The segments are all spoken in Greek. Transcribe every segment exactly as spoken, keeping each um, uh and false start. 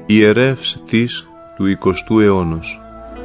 Ιερεύς της του εικοστού αιώνος.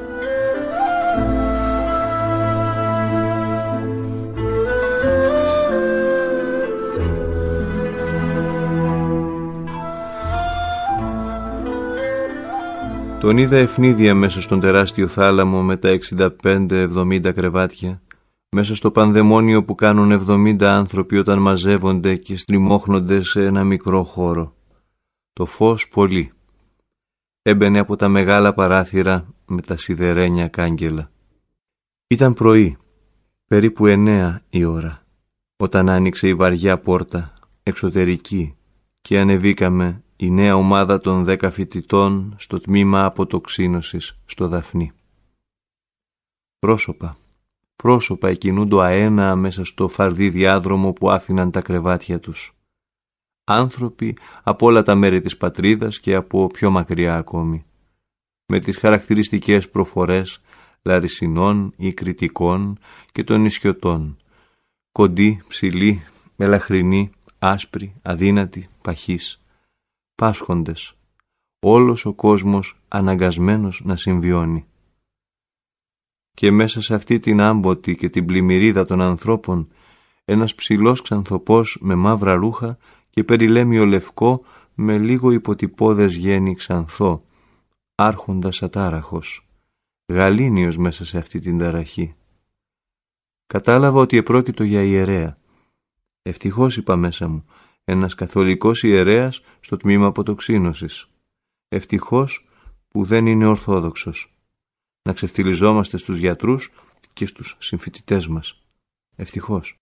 Τον είδα ευνίδια μέσα στον τεράστιο θάλαμο με τα εξήντα πέντε εβδομήντα κρεβάτια, μέσα στο πανδαιμόνιο που κάνουν εβδομήντα άνθρωποι όταν μαζεύονται και στριμώχνονται σε ένα μικρό χώρο. Το φως πολύ. Έμπαινε από τα μεγάλα παράθυρα με τα σιδερένια κάγκελα. Ήταν πρωί, περίπου εννέα η ώρα, όταν άνοιξε η βαριά πόρτα, εξωτερική, και ανεβήκαμε η νέα ομάδα των δέκα φοιτητών στο τμήμα αποτοξίνωσης στο Δαφνί. Πρόσωπα, πρόσωπα εκκινούντο αένα μέσα στο φαρδί διάδρομο που άφηναν τα κρεβάτια τους. Άνθρωποι από όλα τα μέρη της πατρίδας και από πιο μακριά ακόμη, με τις χαρακτηριστικές προφορές Λαρισινών ή Κρητικών και των νησιωτών, κοντοί, ψηλοί, μελαχρινοί, άσπροι, αδύνατοι, παχείς, πάσχοντες, όλος ο κόσμος αναγκασμένος να συμβιώνει. Και μέσα σε αυτή την άμποτη και την πλημμυρίδα των ανθρώπων, ένας ψηλός ξανθοπός με μαύρα ρούχα και περιλέμιο λευκό με λίγο υποτυπώδες γέννη ξανθό, άρχοντας ατάραχος, γαλήνιος μέσα σε αυτή την ταραχή. Κατάλαβα ότι επρόκειτο για ιερέα. Ευτυχώς, είπα μέσα μου, ένας καθολικός ιερέας στο τμήμα αποτοξίνωσης. Ευτυχώς που δεν είναι ορθόδοξος. Να ξεφτιλιζόμαστε στους γιατρούς και στους συμφοιτητές μας. Ευτυχώς.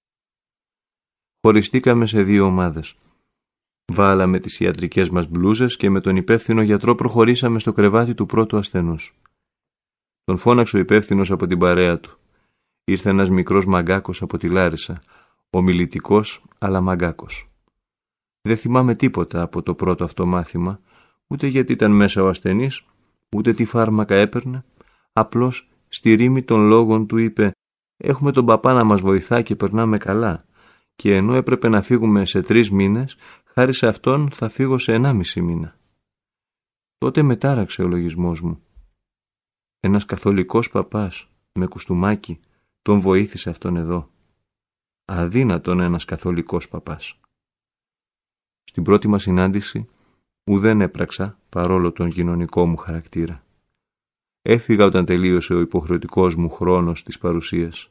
Χωριστήκαμε σε δύο ομάδες. Βάλαμε τις ιατρικές μας μπλούζες και με τον υπεύθυνο γιατρό προχωρήσαμε στο κρεβάτι του πρώτου ασθενούς. Τον φώναξε ο υπεύθυνος από την παρέα του. Ήρθε ένας μικρός μαγκάκος από τη Λάρισα, ομιλητικός αλλά μαγκάκος. Δεν θυμάμαι τίποτα από το πρώτο αυτό μάθημα, ούτε γιατί ήταν μέσα ο ασθενής, ούτε τι φάρμακα έπαιρνε. Απλώς στη ρήμη των λόγων του είπε «Έχουμε τον παπά να μας βοηθά και περνάμε καλά, και ενώ έπρεπε να φύγουμε σε τρεις μήνες, χάρη σε αυτόν θα φύγω σε ενάμιση μήνα». Τότε μετάραξε ο λογισμός μου. Ένας καθολικός παπάς με κουστούμάκι τον βοήθησε αυτόν εδώ. Αδύνατον ένας καθολικός παπάς. Στην πρώτη μας συνάντηση ουδέν έπραξα παρόλο τον κοινωνικό μου χαρακτήρα. Έφυγα όταν τελείωσε ο υποχρεωτικός μου χρόνος της παρουσίας.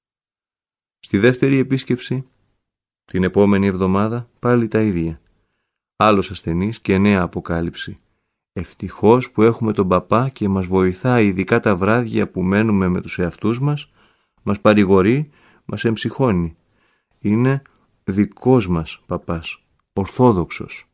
Στη δεύτερη επίσκεψη, την επόμενη εβδομάδα, πάλι τα ίδια. Άλλος ασθενής και νέα αποκάλυψη. Ευτυχώς που έχουμε τον παπά και μας βοηθάει ειδικά τα βράδια που μένουμε με τους εαυτούς μας, μας παρηγορεί, μας εμψυχώνει. Είναι δικός μας παπάς, ορθόδοξος.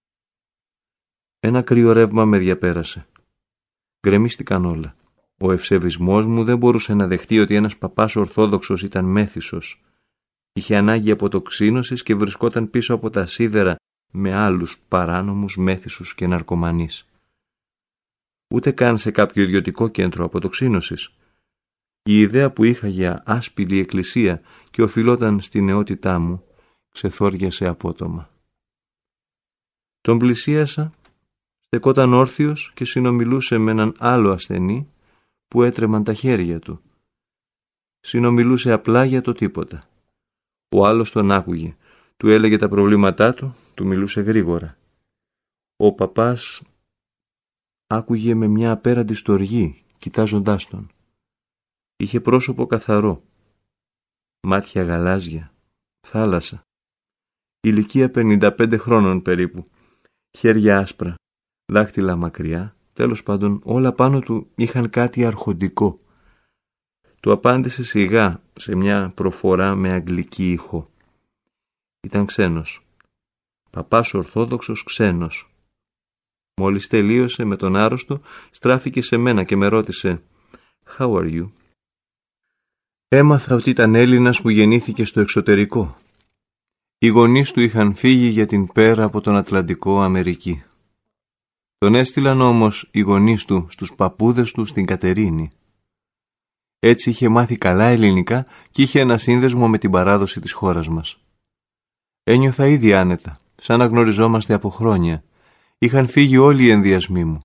Ένα κρύο ρεύμα με διαπέρασε. Γκρεμίστηκαν όλα. Ο ευσεβισμός μου δεν μπορούσε να δεχτεί ότι ένας παπάς ορθόδοξος ήταν μέθησος. Είχε ανάγκη αποτοξίνωσης και βρισκόταν πίσω από τα σίδερα με άλλους παράνομους μέθησους και ναρκωμανείς. Ούτε καν σε κάποιο ιδιωτικό κέντρο αποτοξίνωσης. Η ιδέα που είχα για άσπηλη εκκλησία και οφειλόταν στη νεότητά μου ξεθόριασε απότομα. Τον πλησίασα, στεκόταν όρθιος και συνομιλούσε με έναν άλλο ασθενή που έτρεμαν τα χέρια του. Συνομιλούσε απλά για το τίποτα. Ο άλλος τον άκουγε, του έλεγε τα προβλήματά του, του μιλούσε γρήγορα. Ο παπάς άκουγε με μια απέραντη στοργή, κοιτάζοντάς τον. Είχε πρόσωπο καθαρό, μάτια γαλάζια, θάλασσα, ηλικία πενήντα πέντε χρόνων περίπου, χέρια άσπρα, δάχτυλα μακριά, τέλος πάντων όλα πάνω του είχαν κάτι αρχοντικό. Του απάντησε σιγά σε μια προφορά με αγγλική ήχο. Ήταν ξένος. Παπάς ορθόδοξος ξένος. Μόλις τελείωσε με τον άρρωστο, στράφηκε σε μένα και με ρώτησε «How are you?» Έμαθα ότι ήταν Έλληνας που γεννήθηκε στο εξωτερικό. Οι γονείς του είχαν φύγει για την πέρα από τον Ατλαντικό Αμερική. Τον έστειλαν όμως οι γονείς του στους παππούδες του στην Κατερίνη. Έτσι είχε μάθει καλά ελληνικά και είχε ένα σύνδεσμο με την παράδοση της χώρας μας. Ένιωθα ήδη άνετα, σαν να γνωριζόμαστε από χρόνια, Είχαν φύγει όλοι οι ενδιασμοί μου.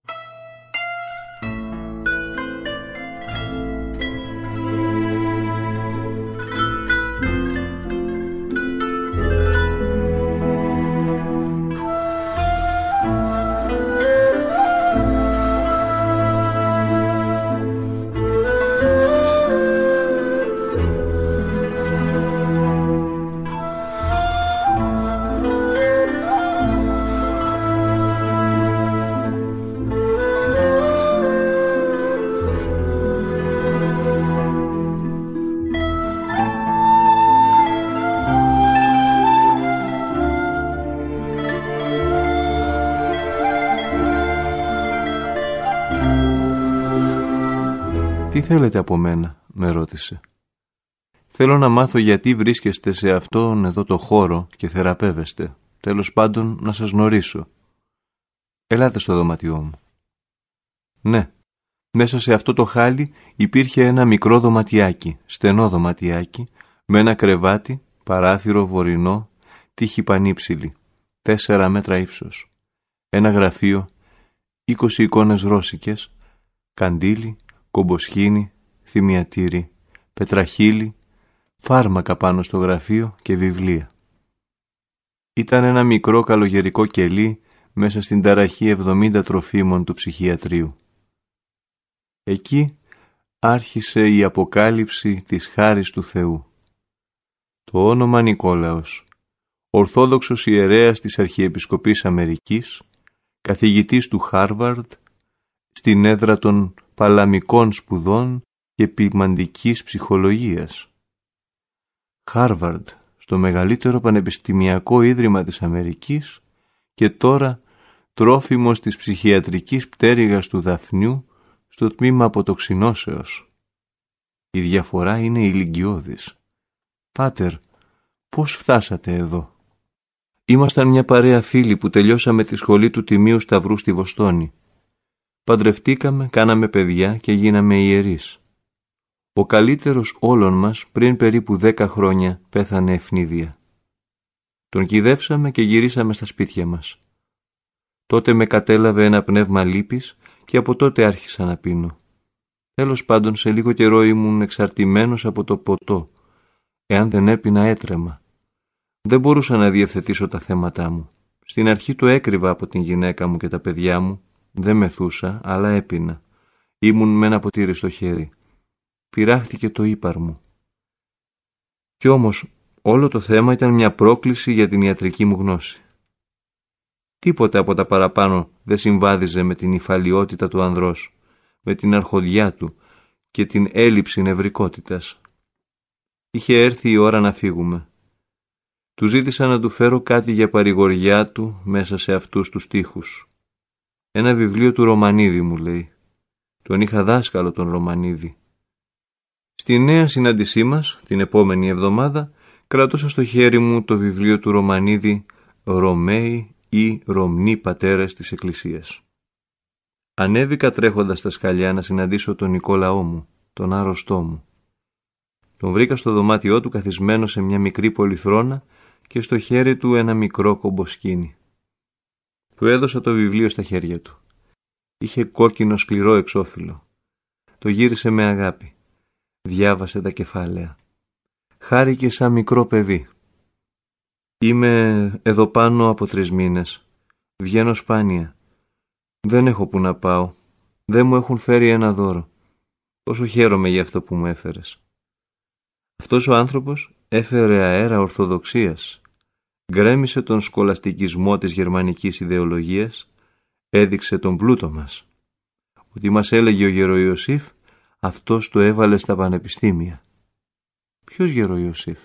«Τι θέλετε από μένα?» με ρώτησε. «Θέλω να μάθω γιατί βρίσκεστε σε αυτόν εδώ το χώρο και θεραπεύεστε. Τέλος πάντων να σας γνωρίσω. Ελάτε στο δωμάτιό μου». Ναι, μέσα σε αυτό το χάλι υπήρχε ένα μικρό δωματιάκι, στενό δωματιάκι, με ένα κρεβάτι, παράθυρο βορεινό, τείχη πανύψηλη, τέσσερα μέτρα ύψος. Ένα γραφείο, είκοσι εικόνες ρώσικες, καντήλι, κομποσχήνι, θυμιατήρι, πετραχύλι, φάρμακα πάνω στο γραφείο και βιβλία. Ήταν ένα μικρό καλογερικό κελί μέσα στην ταραχή εβδομήντα τροφίμων του ψυχιατρίου. Εκεί άρχισε η αποκάλυψη της χάρης του Θεού. Το όνομα Νικόλαος, ορθόδοξος ιερέας της Αρχιεπισκοπής Αμερικής, καθηγητής του Χάρβαρντ, στην έδρα των παλαμικών σπουδών και ποιμαντικής ψυχολογίας. Χάρβαρντ, στο μεγαλύτερο πανεπιστημιακό ίδρυμα της Αμερικής, και τώρα τρόφιμος της ψυχιατρικής πτέρυγας του Δαφνιού στο τμήμα αποτοξινώσεως. Η διαφορά είναι ηλικιώδης. «Πάτερ, πώς φτάσατε εδώ?» «Ήμασταν μια παρέα φίλοι που τελειώσαμε τη σχολή του Τιμίου Σταυρού στη Βοστόνη. Παντρευτήκαμε, κάναμε παιδιά και γίναμε ιερείς. Ο καλύτερος όλων μας πριν περίπου δέκα χρόνια πέθανε ευνίδια. Τον κυδεύσαμε και γυρίσαμε στα σπίτια μας. Τότε με κατέλαβε ένα πνεύμα λύπης και από τότε άρχισα να πίνω. Τέλος πάντων, σε λίγο καιρό ήμουν εξαρτημένος από το ποτό. Εάν δεν έπινα έτρεμα. Δεν μπορούσα να διευθετήσω τα θέματά μου. Στην αρχή το έκρυβα από την γυναίκα μου και τα παιδιά μου. Δεν μεθούσα, αλλά έπινα. Ήμουν με ένα ποτήρι στο χέρι. Πειράχτηκε το ύπαρ μου. Κι όμως όλο το θέμα ήταν μια πρόκληση για την ιατρική μου γνώση. Τίποτα από τα παραπάνω δεν συμβάδιζε με την υφαλιότητα του ανδρός, με την αρχοντιά του και την έλλειψη νευρικότητας. Είχε έρθει η ώρα να φύγουμε. Του ζήτησα να του φέρω κάτι για παρηγοριά του μέσα σε αυτούς τους στίχους. Ένα βιβλίο του Ρωμανίδη, μου λέει. Τον είχα δάσκαλο τον Ρωμανίδη. Στη νέα συνάντησή μας, την επόμενη εβδομάδα, κρατούσα στο χέρι μου το βιβλίο του Ρωμανίδη «Ρωμαίοι ή Ρωμνοί πατέρες της Εκκλησίας». Ανέβηκα τρέχοντας τα σκαλιά να συναντήσω τον Νικόλαό μου, τον άρρωστό μου. Τον βρήκα στο δωμάτιό του καθισμένο σε μια μικρή πολυθρόνα και στο χέρι του ένα μικρό κομποσκήνι. Του έδωσα το βιβλίο στα χέρια του. Είχε κόκκινο σκληρό εξώφυλλο. Το γύρισε με αγάπη. Διάβασε τα κεφάλαια. Χάρηκε σαν μικρό παιδί. «Είμαι εδώ πάνω από τρεις μήνες. Βγαίνω σπάνια. Δεν έχω που να πάω. Δεν μου έχουν φέρει ένα δώρο. Πόσο χαίρομαι για αυτό που μου έφερες». Αυτός ο άνθρωπος έφερε αέρα ορθοδοξίας. Γκρέμισε τον σκολαστικισμό της γερμανικής ιδεολογίας, έδειξε τον πλούτο μας. Ότι μας έλεγε ο Γεροϊωσήφ, αυτός το έβαλε στα πανεπιστήμια. Ποιος Γεροϊωσήφ?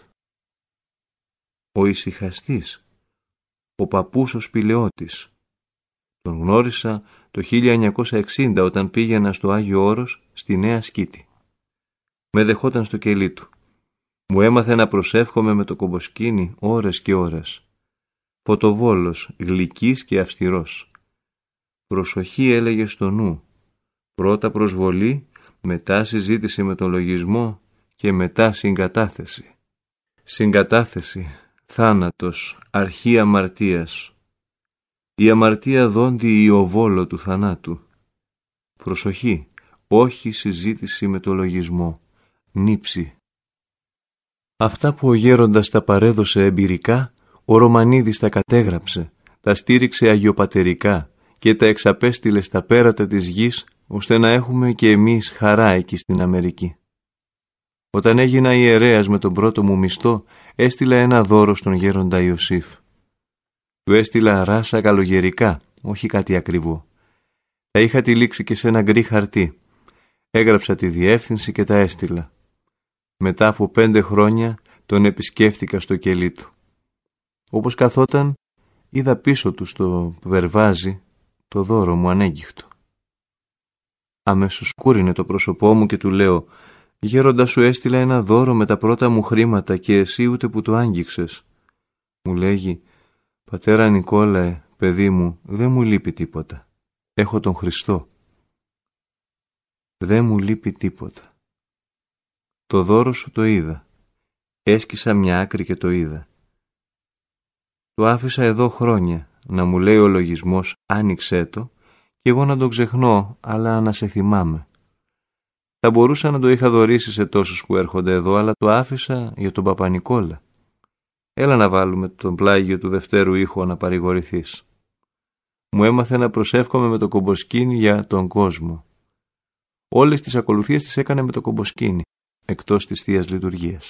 Ο ησυχαστής, ο παππούς ο Σπηλαιώτης. Τον γνώρισα το χίλια εννιακόσια εξήντα όταν πήγαινα στο Άγιο Όρος στη Νέα Σκήτη. Με δεχόταν στο κελί του. Μου έμαθε να προσεύχομαι με το κομποσκήνι ώρες και ώρες. Φωτοβόλος, γλυκής και αυστηρός. Προσοχή έλεγε στο νου. Πρώτα προσβολή, μετά συζήτηση με τον λογισμό και μετά συγκατάθεση. Συγκατάθεση, θάνατος, αρχή αμαρτίας. Η αμαρτία δόντι η οβόλο του θανάτου. Προσοχή, όχι συζήτηση με το λογισμό. Νύψη. Αυτά που ο γέροντας τα παρέδωσε εμπειρικά, ο Ρωμανίδης τα κατέγραψε, τα στήριξε αγιοπατερικά και τα εξαπέστειλε στα πέρατα της γης, ώστε να έχουμε και εμείς χαρά εκεί στην Αμερική. Όταν έγινα ιερέας με τον πρώτο μου μισθό, έστειλα ένα δώρο στον γέροντα Ιωσήφ. Του έστειλα ράσα καλογερικά, όχι κάτι ακριβό. Τα είχα τυλίξει και σε ένα γκρι χαρτί. Έγραψα τη διεύθυνση και τα έστειλα. Μετά από πέντε χρόνια τον επισκέφτηκα στο κελί του. Όπως καθόταν, είδα πίσω του στο βερβάζι το δώρο μου ανέγκυχτο. Αμέσως κούρινε το πρόσωπό μου και του λέω: «Γέροντα, σου έστειλα ένα δώρο με τα πρώτα μου χρήματα και εσύ ούτε που το άγγιξες». Μου λέγει: «Πατέρα Νικόλαε, παιδί μου, δεν μου λείπει τίποτα. Έχω τον Χριστό». Δεν μου λείπει τίποτα. Το δώρο σου το είδα. Έσκυσα μια άκρη και το είδα. Το άφησα εδώ χρόνια, να μου λέει ο λογισμός άνοιξέ το και εγώ να τον ξεχνώ, αλλά να σε θυμάμαι. Θα μπορούσα να το είχα δωρήσει σε τόσους που έρχονται εδώ, αλλά το άφησα για τον Παπα-Νικόλα. Έλα να βάλουμε τον πλάγιο του δευτέρου ήχου να παρηγορηθείς. Μου έμαθε να προσεύχομαι με το κομποσκίνι για τον κόσμο. Όλες τις ακολουθίες τις έκανε με το κομποσκίνι, εκτός της Θείας Λειτουργίας.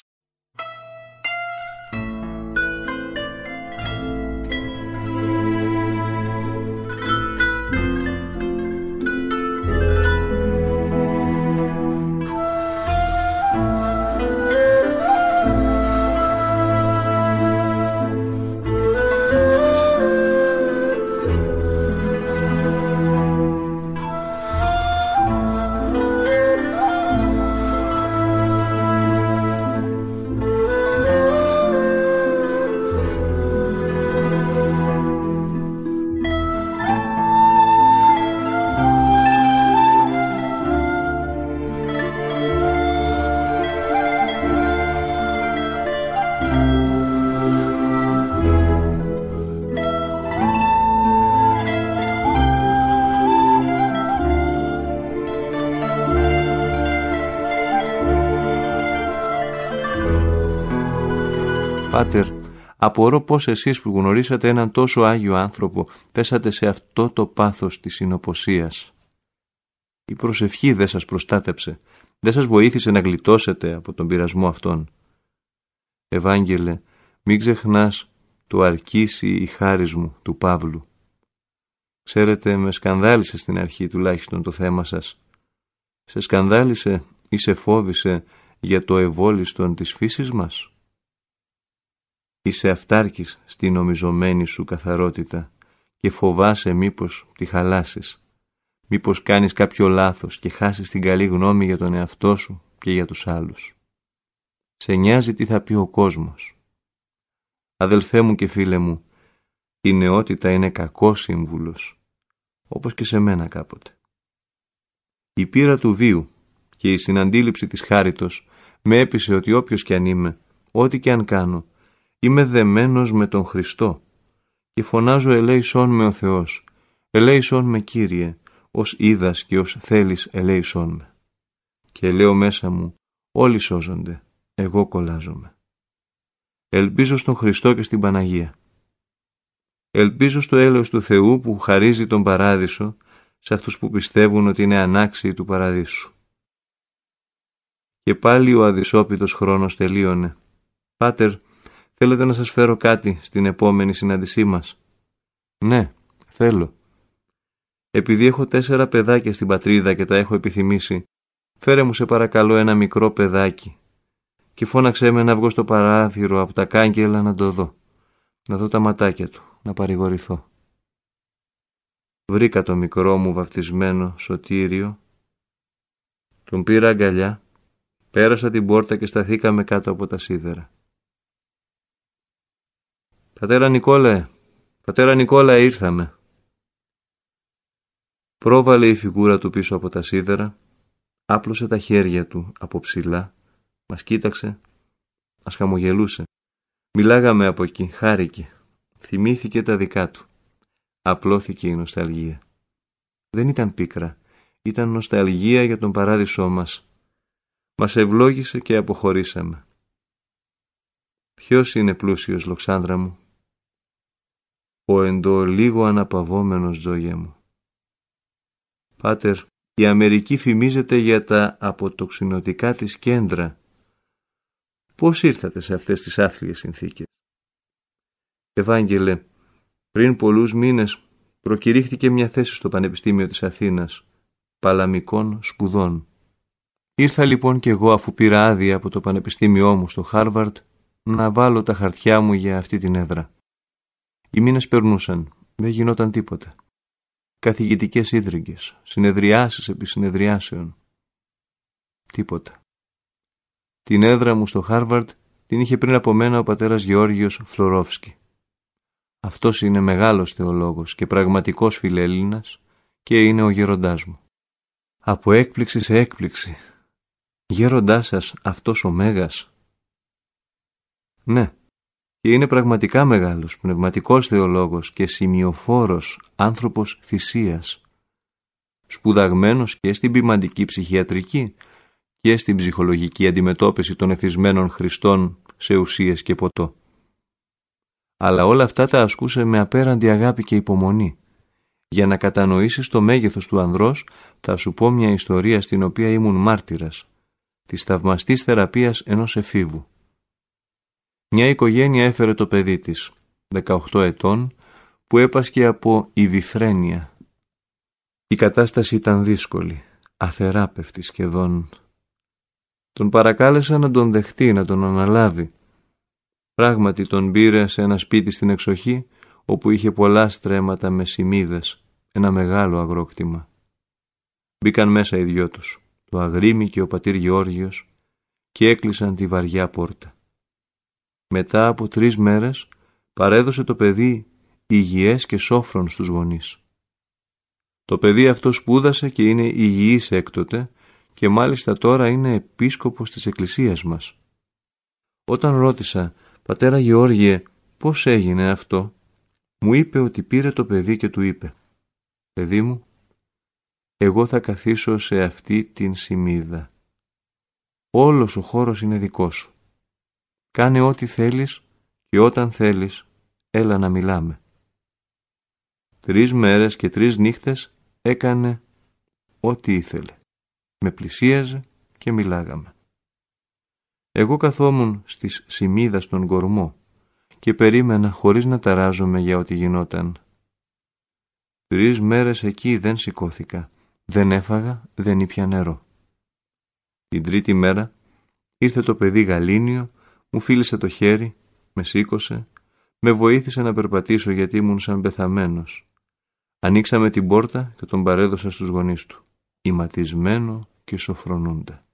Πάτερ, απορώ πως εσείς που γνωρίσατε έναν τόσο άγιο άνθρωπο πέσατε σε αυτό το πάθος της συνοποσίας. Η προσευχή δεν σας προστάτεψε, δεν σας βοήθησε να γλιτώσετε από τον πειρασμό αυτόν. Ευάγγελε, μην ξεχνάς το αρκίσει η χάρις μου του Παύλου. Ξέρετε, με σκανδάλισε στην αρχή τουλάχιστον το θέμα σας. Σε σκανδάλισε ή σε φόβησε για το ευόλιστον της φύσης μας? Είσαι αυτάρκης στη νομιζομένη σου καθαρότητα και φοβάσαι μήπως τη χαλάσεις, μήπως κάνεις κάποιο λάθος και χάσεις την καλή γνώμη για τον εαυτό σου και για τους άλλους. Σε νοιάζει τι θα πει ο κόσμος. Αδελφέ μου και φίλε μου, η νεότητα είναι κακός σύμβουλος, όπως και σε μένα κάποτε. Η πείρα του βίου και η συναντήληψη της χάριτος με έπεισε ότι όποιος κι αν είμαι, ό,τι κι αν κάνω, είμαι δεμένος με τον Χριστό και φωνάζω ελέησόν με ο Θεός, ελέησόν με Κύριε, ως είδας και ως θέλεις ελέησόν με. Και λέω μέσα μου, όλοι σώζονται, εγώ κολλάζομαι. Ελπίζω στον Χριστό και στην Παναγία. Ελπίζω στο έλεος του Θεού που χαρίζει τον παράδεισο σε αυτούς που πιστεύουν ότι είναι ανάξιοι του παραδείσου. Και πάλι ο αδυσόπιτος χρόνος τελείωνε. Πάτερ, θέλετε να σας φέρω κάτι στην επόμενη συνάντησή μας? Ναι, θέλω. Επειδή έχω τέσσερα παιδάκια στην πατρίδα και τα έχω επιθυμήσει, φέρε μου σε παρακαλώ ένα μικρό παιδάκι και φώναξέ με να βγω στο παράθυρο από τα κάγκελα να το δω, να δω τα ματάκια του, να παρηγορηθώ. Βρήκα το μικρό μου βαπτισμένο Σωτήριο, τον πήρα αγκαλιά, πέρασα την πόρτα και σταθήκαμε κάτω από τα σίδερα. «Πατέρα Νικόλαε, πατέρα Νικόλαε, ήρθαμε». Πρόβαλε η φιγούρα του πίσω από τα σίδερα, άπλωσε τα χέρια του από ψηλά, μας κοίταξε, μας χαμογελούσε. Μιλάγαμε από εκεί, χάρηκε, θυμήθηκε τα δικά του. Απλώθηκε η νοσταλγία. Δεν ήταν πίκρα, ήταν νοσταλγία για τον παράδεισό μας. Μας ευλόγησε και αποχωρήσαμε. Ποιος είναι πλούσιος, Λοξάνδρα μου? Ο εντολίγο αναπαυόμενος, Τζόγια μου. Πάτερ, η Αμερική φημίζεται για τα αποτοξινωτικά της κέντρα. Πώς ήρθατε σε αυτές τις άθλιες συνθήκες? Ευάγγελε, πριν πολλούς μήνες προκηρύχθηκε μια θέση στο Πανεπιστήμιο της Αθήνας, παλαμικών σπουδών. Ήρθα λοιπόν κι εγώ, αφού πήρα άδεια από το πανεπιστήμιό μου στο Χάρβαρντ, να βάλω τα χαρτιά μου για αυτή την έδρα. Οι μήνες περνούσαν, δεν γινόταν τίποτα. Καθηγητικές ίδρυγες, συνεδριάσεις επί συνεδριάσεων. Τίποτα. Την έδρα μου στο Χάρβαρντ την είχε πριν από μένα ο πατέρας Γεώργιος Φλωρόφσκι. Αυτός είναι μεγάλος θεολόγος και πραγματικός φιλέλληνας και είναι ο γέροντάς μου. Από έκπληξη σε έκπληξη. Γέροντάς σας αυτός ο Μέγας? Ναι, και είναι πραγματικά μεγάλος, πνευματικός θεολόγος και σημειοφόρος άνθρωπος θυσίας. Σπουδαγμένος και στην ποιμαντική ψυχιατρική και στην ψυχολογική αντιμετώπιση των εθισμένων Χριστών σε ουσίες και ποτό. Αλλά όλα αυτά τα ασκούσε με απέραντη αγάπη και υπομονή. Για να κατανοήσεις το μέγεθος του ανδρός, θα σου πω μια ιστορία στην οποία ήμουν μάρτυρας, της θαυμαστής θεραπείας ενός εφήβου. Μια οικογένεια έφερε το παιδί της, δεκαοκτώ ετών, που έπασχε από ιβιφρένεια. Η κατάσταση ήταν δύσκολη, αθεράπευτη σχεδόν. Τον παρακάλεσα να τον δεχτεί, να τον αναλάβει. Πράγματι τον πήρε σε ένα σπίτι στην εξοχή, όπου είχε πολλά στρέμματα με σιμίδες, ένα μεγάλο αγρόκτημα. Μπήκαν μέσα οι δυο τους, το Αγρίμι και ο πατήρ Γεώργιος, και έκλεισαν τη βαριά πόρτα. Μετά από τρεις μέρες παρέδωσε το παιδί υγιές και σόφρον στους γονείς. Το παιδί αυτό σπούδασε και είναι υγιής έκτοτε και μάλιστα τώρα είναι επίσκοπος της εκκλησίας μας. Όταν ρώτησα, πατέρα Γεώργιε, πώς έγινε αυτό, μου είπε ότι πήρε το παιδί και του είπε, παιδί μου, εγώ θα καθίσω σε αυτή την σιμίδα. Όλος ο χώρος είναι δικός σου. Κάνε ό,τι θέλεις και όταν θέλεις, έλα να μιλάμε. Τρεις μέρες και τρεις νύχτες έκανε ό,τι ήθελε. Με πλησίαζε και μιλάγαμε. Εγώ καθόμουν στις σιμίδα στον κορμό και περίμενα χωρίς να ταράζομαι για ό,τι γινόταν. Τρεις μέρες εκεί δεν σηκώθηκα, δεν έφαγα, δεν ήπια νερό. Την τρίτη μέρα ήρθε το παιδί γαλήνιο, μου φίλησε το χέρι, με σήκωσε, με βοήθησε να περπατήσω γιατί ήμουν σαν πεθαμένος. Ανοίξαμε την πόρτα και τον παρέδωσα στους γονείς του, ηματισμένο και σοφρονούντα.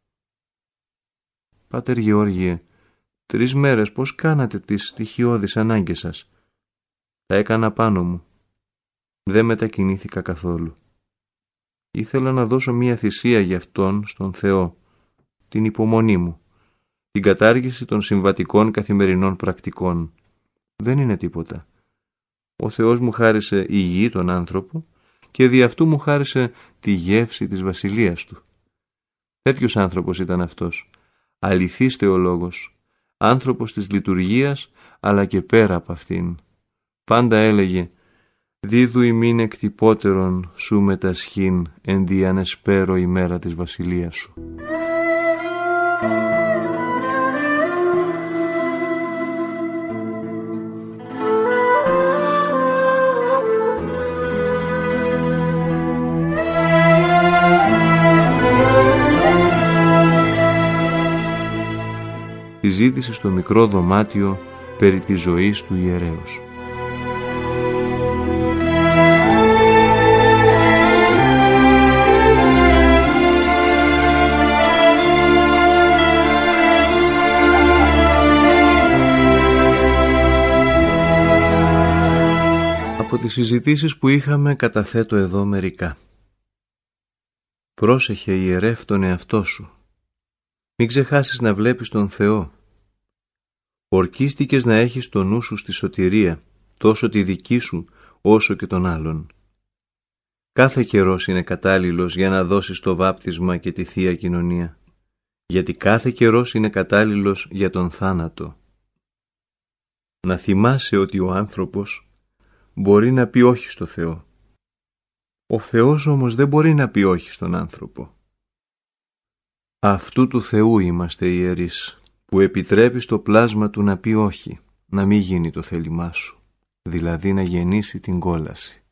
Πάτερ Γεώργιε, τρεις μέρες πώς κάνατε τις στοιχειώδεις ανάγκες σας? Τα έκανα πάνω μου. Δεν μετακινήθηκα καθόλου. Ήθελα να δώσω μία θυσία για αυτόν στον Θεό, την υπομονή μου, την κατάργηση των συμβατικών καθημερινών πρακτικών. Δεν είναι τίποτα. Ο Θεός μου χάρισε υγιή τον άνθρωπο και δι' αυτού μου χάρισε τη γεύση της βασιλείας του. Τέτοιος άνθρωπος ήταν αυτός, αληθής θεολόγος, άνθρωπος της λειτουργίας αλλά και πέρα από αυτήν. Πάντα έλεγε «Δίδου ημίν εκτυπώτερον σου μετασχήν εν δι ανεσπέρω ημέρα της βασιλείας σου». Συζήτηση στο μικρό δωμάτιο περί της ζωής του ιερέως. Από τις συζητήσεις που είχαμε καταθέτω εδώ μερικά. Πρόσεχε ιερεύ τον εαυτό σου. Μην ξεχάσεις να βλέπεις τον Θεό. Ορκίστηκες να έχεις το νου σου στη σωτηρία, τόσο τη δική σου, όσο και τον άλλον. Κάθε καιρός είναι κατάλληλος για να δώσεις το βάπτισμα και τη Θεία Κοινωνία, γιατί κάθε καιρός είναι κατάλληλος για τον θάνατο. Να θυμάσαι ότι ο άνθρωπος μπορεί να πει όχι στο Θεό. Ο Θεός όμως δεν μπορεί να πει όχι στον άνθρωπο. Αυτού του Θεού είμαστε ιερείς, που επιτρέπει στο πλάσμα του να πει όχι, να μην γίνει το θέλημά σου, δηλαδή να γεννήσει την κόλαση.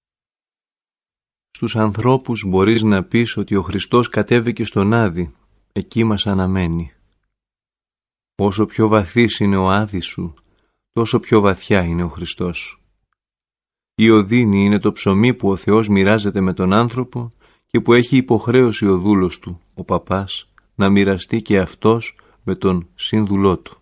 Στους ανθρώπους μπορείς να πεις ότι ο Χριστός κατέβηκε στον Άδη, εκεί μας αναμένει. Όσο πιο βαθύς είναι ο Άδης σου, τόσο πιο βαθιά είναι ο Χριστός. Η οδύνη είναι το ψωμί που ο Θεός μοιράζεται με τον άνθρωπο και που έχει υποχρέωση ο δούλος του, ο παπάς, να μοιραστεί και αυτός με τον σύνδουλό του.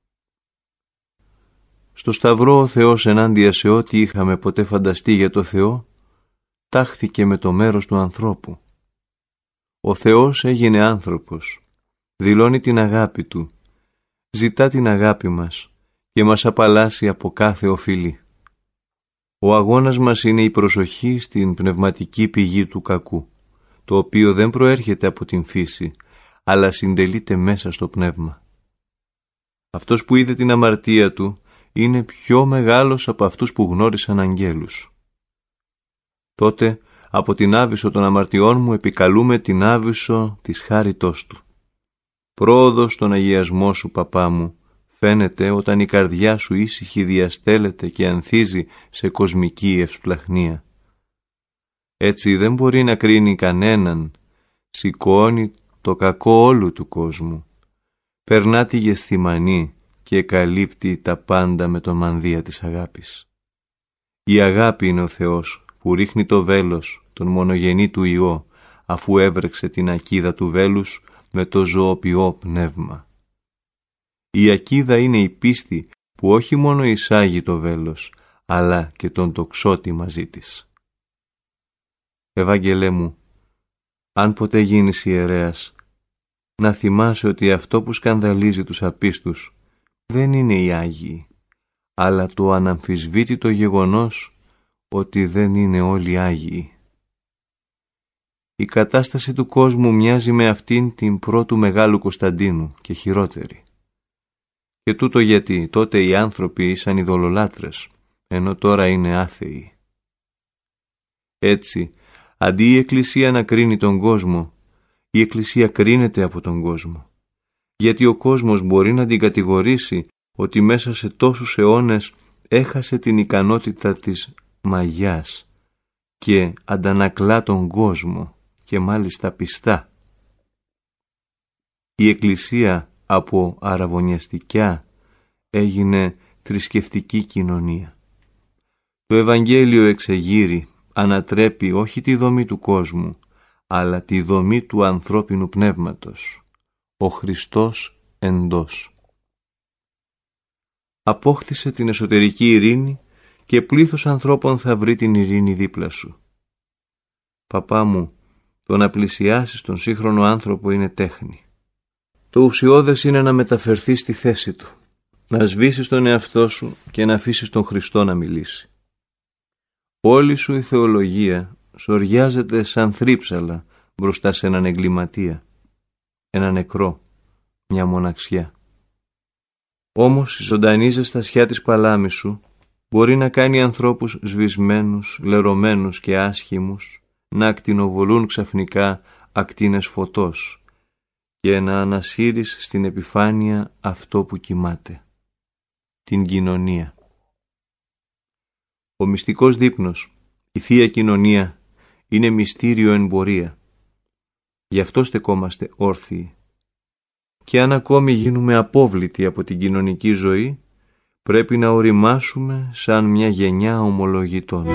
Στο Σταυρό ο Θεός, ενάντια σε ό,τι είχαμε ποτέ φανταστεί για το Θεό, τάχθηκε με το μέρος του ανθρώπου. Ο Θεός έγινε άνθρωπος, δηλώνει την αγάπη του, ζητά την αγάπη μας και μας απαλλάσσει από κάθε οφειλή. Ο αγώνας μας είναι η προσοχή στην πνευματική πηγή του κακού, το οποίο δεν προέρχεται από την φύση, αλλά συντελείται μέσα στο πνεύμα. Αυτός που είδε την αμαρτία του είναι πιο μεγάλος από αυτούς που γνώρισαν αγγέλους. Τότε, από την άβυσσο των αμαρτιών μου επικαλούμε την άβυσσο της χάριτός του. Πρόοδος στον αγιασμό σου, παπά μου, φαίνεται όταν η καρδιά σου ήσυχη διαστέλλεται και ανθίζει σε κοσμική ευσπλαχνία. Έτσι δεν μπορεί να κρίνει κανέναν, σηκώνει το κακό όλου του κόσμου, περνά τη γεσθημανή και καλύπτει τα πάντα με τον μανδύα της αγάπης. Η αγάπη είναι ο Θεός που ρίχνει το βέλος, τον μονογενή του Υιό, αφού έβρεξε την ακίδα του βέλους με το ζωοποιό πνεύμα. Η ακίδα είναι η πίστη που όχι μόνο εισάγει το βέλος, αλλά και τον τοξότη μαζί της. Ευάγγελέ μου, αν ποτέ γίνεις ιερέας, να θυμάσαι ότι αυτό που σκανδαλίζει τους απίστους δεν είναι οι Άγιοι, αλλά το αναμφισβήτητο γεγονός ότι δεν είναι όλοι Άγιοι. Η κατάσταση του κόσμου μοιάζει με αυτήν την πρώτου Μεγάλου Κωνσταντίνου και χειρότερη. Και τούτο γιατί τότε οι άνθρωποι ήσαν ειδωλολάτρες, ενώ τώρα είναι άθεοι. Έτσι, αντί η Εκκλησία να κρίνει τον κόσμο, η Εκκλησία κρίνεται από τον κόσμο, γιατί ο κόσμος μπορεί να την κατηγορήσει ότι μέσα σε τόσους αιώνες έχασε την ικανότητα της μαγιάς και αντανακλά τον κόσμο και μάλιστα πιστά. Η Εκκλησία από αραβωνιαστικιά έγινε θρησκευτική κοινωνία. Το Ευαγγέλιο εξεγείρει, ανατρέπει όχι τη δομή του κόσμου, αλλά τη δομή του ανθρώπινου πνεύματος, ο Χριστός εντός. Απόκτησε την εσωτερική ειρήνη και πλήθος ανθρώπων θα βρει την ειρήνη δίπλα σου. Παπά μου, το να πλησιάσεις τον σύγχρονο άνθρωπο είναι τέχνη. Το ουσιώδες είναι να μεταφερθείς στη θέση του, να σβήσεις τον εαυτό σου και να αφήσεις τον Χριστό να μιλήσει. Όλη σου η θεολογία σοριάζεται σαν θρύψαλα μπροστά σε έναν εγκληματία, ένα νεκρό, μια μοναξιά. Όμως η ζωντανή ζεστασιά της παλάμης σου μπορεί να κάνει ανθρώπους σβησμένους, λερωμένους και άσχημους να ακτινοβολούν ξαφνικά ακτίνες φωτός και να ανασύρεις στην επιφάνεια αυτό που κοιμάται, την κοινωνία. Ο μυστικός δείπνος, η Θεία Κοινωνία, είναι μυστήριο εν πορεία. Γι' αυτό στεκόμαστε όρθιοι. Και αν ακόμη γίνουμε απόβλητοι από την κοινωνική ζωή, πρέπει να οριμάσουμε σαν μια γενιά ομολογητών.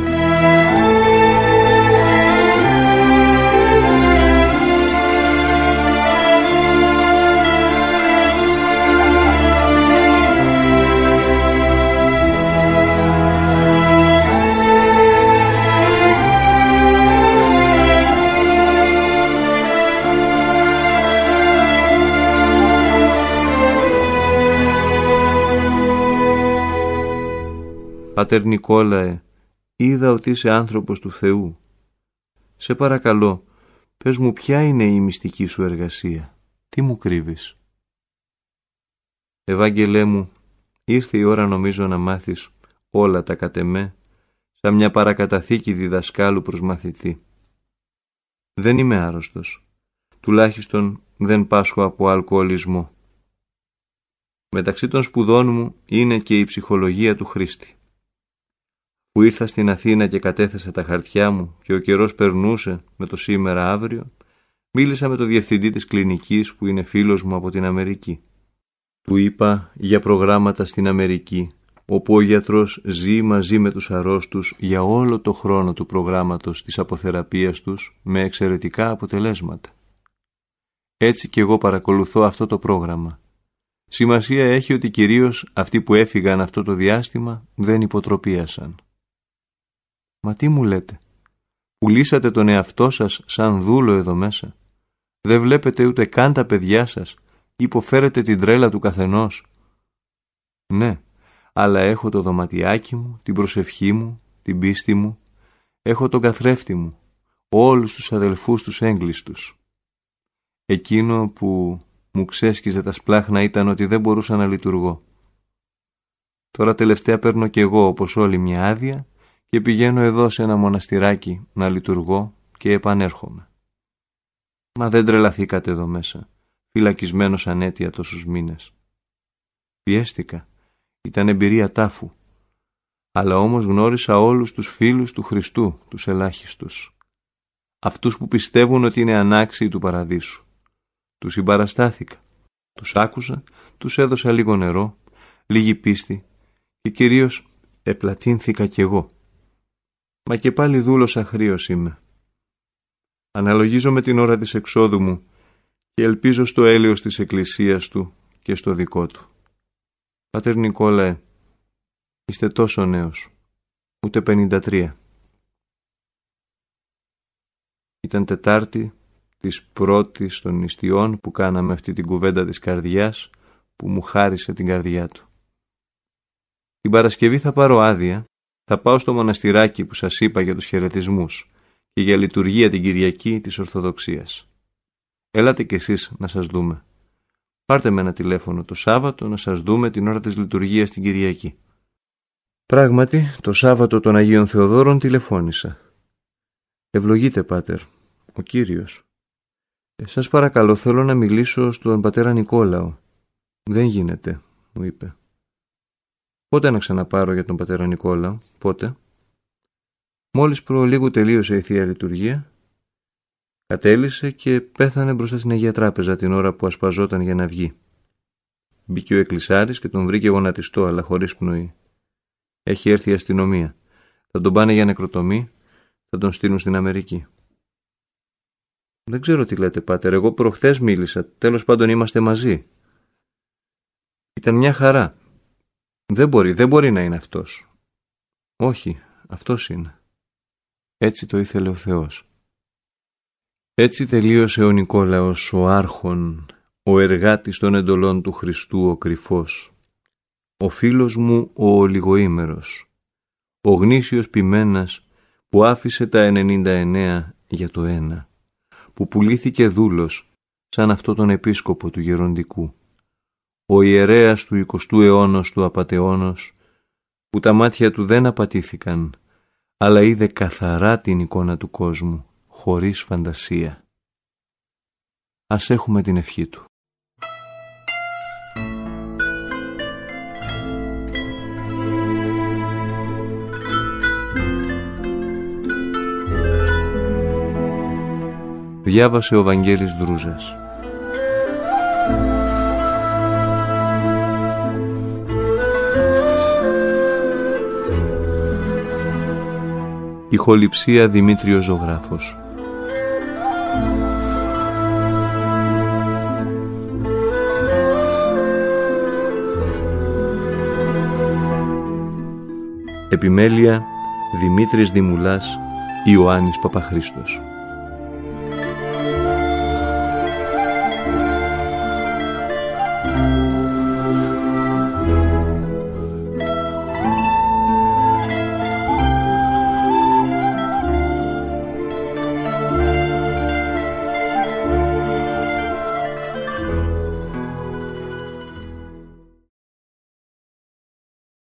Πάτερ Νικόλαε, είδα ότι είσαι άνθρωπος του Θεού. Σε παρακαλώ, πες μου ποια είναι η μυστική σου εργασία. Τι μου κρύβεις? Ευάγγελέ μου, ήρθε η ώρα νομίζω να μάθεις όλα τα κατ' εμέ, σαν μια παρακαταθήκη διδασκάλου προς μαθητή. Δεν είμαι άρρωστος. Τουλάχιστον δεν πάσχω από αλκοολισμό. Μεταξύ των σπουδών μου είναι και η ψυχολογία του χρήστη. Που ήρθα στην Αθήνα και κατέθεσα τα χαρτιά μου και ο καιρός περνούσε με το σήμερα αύριο, μίλησα με τον διευθυντή της κλινικής που είναι φίλος μου από την Αμερική. Του είπα για προγράμματα στην Αμερική, όπου ο γιατρός ζει μαζί με τους αρρώστους για όλο το χρόνο του προγράμματος της αποθεραπείας τους με εξαιρετικά αποτελέσματα. Έτσι κι εγώ παρακολουθώ αυτό το πρόγραμμα. Σημασία έχει ότι κυρίως αυτοί που έφυγαν αυτό το διάστημα δεν υποτροπίασαν. Μα τι μου λέτε, πουλήσατε τον εαυτό σας σαν δούλο εδώ μέσα? Δεν βλέπετε ούτε καν τα παιδιά σας? Υποφέρετε την τρέλα του καθενός? Ναι, αλλά έχω το δωματιάκι μου, την προσευχή μου, την πίστη μου, έχω τον καθρέφτη μου, όλους τους αδελφούς τους έγκλειστους. Εκείνο που μου ξέσκιζε τα σπλάχνα ήταν ότι δεν μπορούσα να λειτουργώ. Τώρα τελευταία παίρνω κι εγώ όπως όλοι μια άδεια και πηγαίνω εδώ σε ένα μοναστηράκι να λειτουργώ και επανέρχομαι. Μα δεν τρελαθήκατε εδώ μέσα, φυλακισμένος ανέτεια τόσους μήνες? Πιέστηκα, ήταν εμπειρία τάφου, αλλά όμως γνώρισα όλους τους φίλους του Χριστού, τους ελάχιστους. Αυτούς που πιστεύουν ότι είναι ανάξιοι του παραδείσου. Τους συμπαραστάθηκα, τους άκουσα, τους έδωσα λίγο νερό, λίγη πίστη και κυρίως επλατείνθηκα κι εγώ. Μα και πάλι δούλος αχρήος είμαι. Αναλογίζομαι την ώρα της εξόδου μου και ελπίζω στο έλεος της Εκκλησίας του και στο δικό του. Πάτερ Νικόλαε, είστε τόσο νέος, ούτε πενήντα τρία. Ήταν Τετάρτη της πρώτης των νηστιών που κάναμε αυτή την κουβέντα της καρδιάς που μου χάρισε την καρδιά του. Την Παρασκευή θα πάρω άδεια, θα πάω στο μοναστηράκι που σας είπα για τους χαιρετισμούς και για λειτουργία την Κυριακή της Ορθοδοξίας. Έλατε κι εσείς να σας δούμε. Πάρτε με ένα τηλέφωνο το Σάββατο να σας δούμε την ώρα της λειτουργίας την Κυριακή. Πράγματι, το Σάββατο των Αγίων Θεοδόρων τηλεφώνησα. Ευλογείτε, Πάτερ, ο Κύριος. Ε, σας παρακαλώ, θέλω να μιλήσω στον πατέρα Νικόλαο. Δεν γίνεται, μου είπε. Πότε να ξαναπάρω για τον πατέρα Νικόλαο, πότε? Μόλις προλίγου τελείωσε η Θεία Λειτουργία, κατέλησε και πέθανε μπροστά στην Αγία Τράπεζα την ώρα που ασπαζόταν για να βγει. Μπήκε ο εκκλησάρης και τον βρήκε γονατιστό, αλλά χωρίς πνοή. Έχει έρθει η αστυνομία. Θα τον πάνε για νεκροτομή, θα τον στείλουν στην Αμερική. Δεν ξέρω τι λέτε, Πάτερ, εγώ προχθές μίλησα, τέλος πάντων είμαστε μαζί. Ήταν μια χαρά. Δεν μπορεί, δεν μπορεί να είναι αυτός. Όχι, αυτός είναι. Έτσι το ήθελε ο Θεός. Έτσι τελείωσε ο Νικόλαος, ο άρχον, ο εργάτης των εντολών του Χριστού, ο κρυφός. Ο φίλος μου ο ολιγοήμερος. Ο γνήσιος ποιμένας που άφησε τα ενενήντα εννέα για το ένα. Που πουλήθηκε δούλος σαν αυτό τον επίσκοπο του γεροντικού. Ο ιερέας του εικοστού αιώνος του απατεώνος, που τα μάτια του δεν απατήθηκαν, αλλά είδε καθαρά την εικόνα του κόσμου, χωρίς φαντασία. Ας έχουμε την ευχή του. Διάβασε ο Βαγγέλης Δρούζας. Ηχοληψία Δημήτριος Ζωγράφος. Επιμέλεια Δημήτρης Δημουλάς, Ιωάννης Παπαχρήστος.